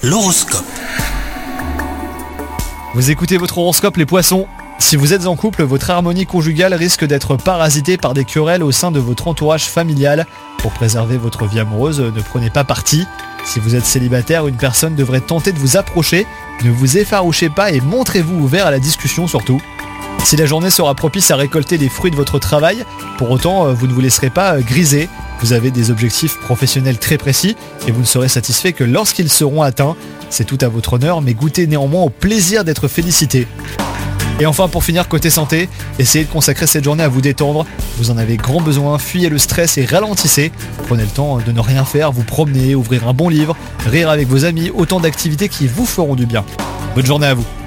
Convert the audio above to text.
L'horoscope. Vous écoutez votre horoscope les poissons. Si vous êtes en couple, votre harmonie conjugale risque d'être parasitée par des querelles au sein de votre entourage familial. Pour préserver votre vie amoureuse, ne prenez pas parti. Si vous êtes célibataire, une personne devrait tenter de vous approcher. Ne vous effarouchez pas et montrez-vous ouvert à la discussion surtout. Si la journée sera propice à récolter les fruits de votre travail, pour autant, vous ne vous laisserez pas griser. Vous avez des objectifs professionnels très précis et vous ne serez satisfait que lorsqu'ils seront atteints. C'est tout à votre honneur, mais goûtez néanmoins au plaisir d'être félicité. Et enfin, pour finir, côté santé, essayez de consacrer cette journée à vous détendre. Vous en avez grand besoin, fuyez le stress et ralentissez. Prenez le temps de ne rien faire, vous promener, ouvrir un bon livre, rire avec vos amis, autant d'activités qui vous feront du bien. Bonne journée à vous.